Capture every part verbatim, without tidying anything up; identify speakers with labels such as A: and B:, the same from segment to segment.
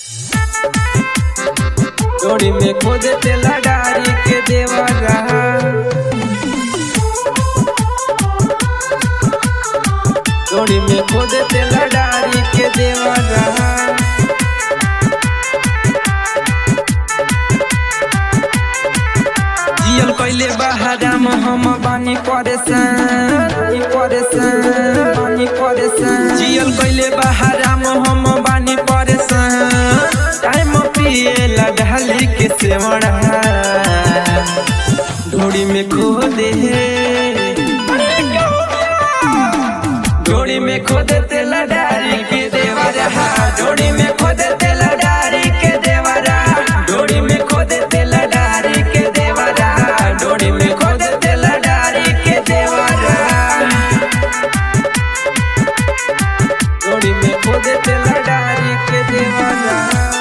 A: डोरी में खोद तेला डारी के देवरा, डोरी में खोद तेला डारी के देवरा। जियल कैले बहाराम हम बानी परेशान, परेशान बानी परेशान। जियल कैले बहाराम हम बानी परेशान। टाइम पिए ढाली के सेवड़ा, डोरी में खो दे, डोरी में खो दे तेला डारी के देवरा, डोरी में खो दे तेला डारी के देवरा, डोरी में खो दे तेला डारी के देवरा, डोरी में खो दे तेला डारी के देवरा, डोरी में खो दे तेला डारी के देवरा।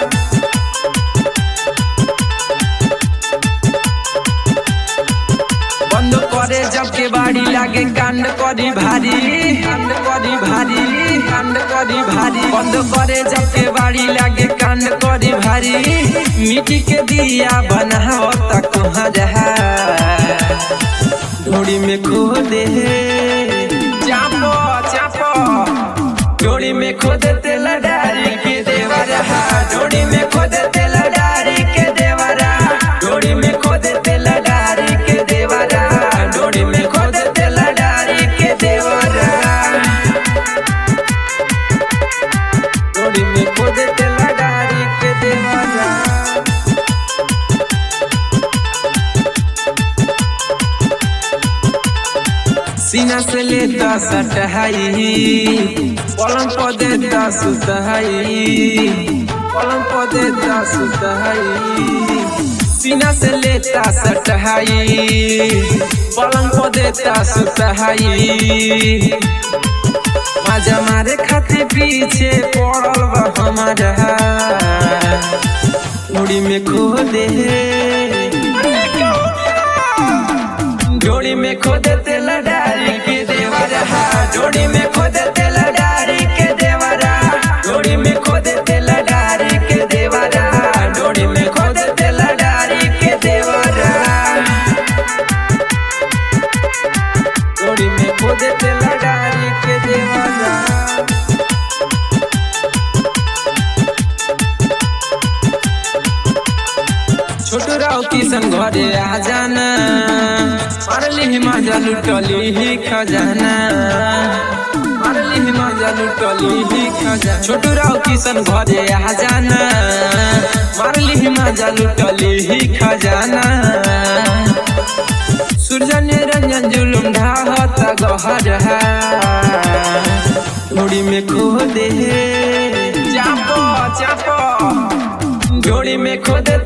A: बंद करे जब के बाड़ी लागे कांड करी भारी, कांड करी भारी, कांड करी भारी। बंद करे जब के बाड़ी लागे कांड करी भारी। मिट्टी के दिया बनाओ तक कहाँ रहा, डोरी में खो दे, चापो चापो, डोरी में खो दे तेला डारी के देवरा, डोरी में खो दे तेला डारी के देवरा, डोरी में खो दे तेला डारी के देवरा, डोरी में खो दे तेला डारी के देवरा, डोरी में खो दे तेला डारी के देवरा। सीना से लेता सटहाई, पलंग पर देता सुतहाई, पलंग पर देता सुतहाई। सीना से लेता सटहाई, पलंग पर देता सुतहाई। मजा मारे खातिर पीछे पड़ल बा हमारा, डोरी में खो दे, डोरी में खो दे तेला डारी के देवरा, डोरी में खो दे तेला डारी के देवरा, डोरी में खो दे तेला डारी के देवरा, डोरी में खो दे तेला डारी के देवरा, डोरी में खो दे तेला डारी के देवरा। छोटू राव किशन घरे आ जाना, मारली मजा लुटली ही खजाना, मारली मजा लुटली ही खजाना। छोटू राव किशन घरे आ जाना, मारली मजा लुटली ही खजाना। सूर्य निरंजन जुलुम ढाहता गहरा, डोरी में खो दे, चापो चापो, डोरी में खो दे